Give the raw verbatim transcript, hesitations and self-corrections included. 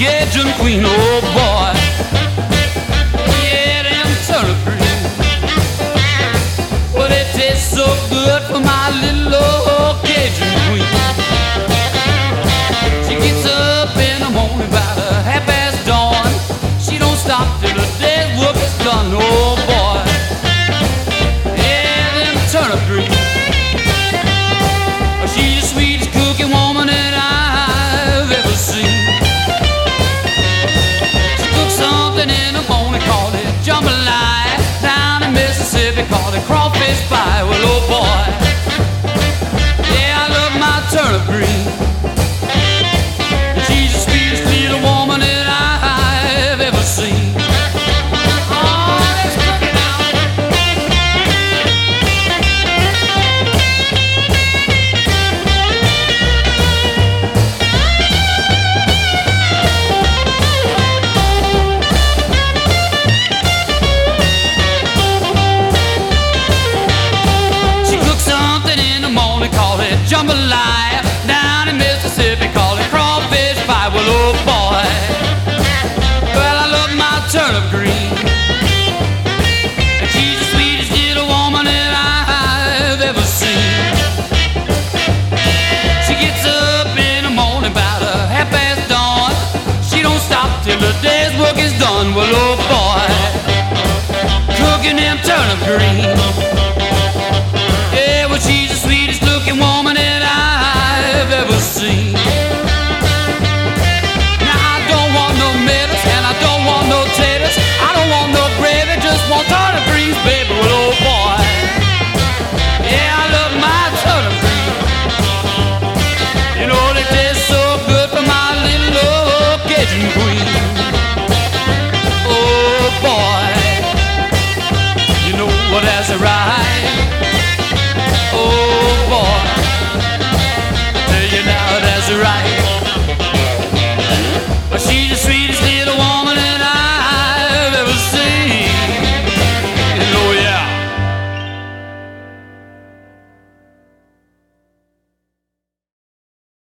Cajun queen, oh boy. Yeah, them turnip greens. Well, they taste so good for my little old Cajun queen. She gets up in the morning about a half past dawn. She don't stop till the day's work is done, oh boy. Yeah, them turnip greens. She's the sweetest cooking woman that I've ever seen. She cooks something in the morning, called it jambalaya. Down in Mississippi, called it crawfish pie. Well, oh boy, yeah, I love my turnip green. She's the sweetest little woman that I've ever seen. Jambalaya, down in Mississippi, call it crawfish pie. Well, oh boy, well, I love my turnip green. And she's the sweetest little woman that I've ever seen. She gets up in the morning about a half past dawn. She don't stop till the day's work is done. Well, oh boy, cooking them turnip greens.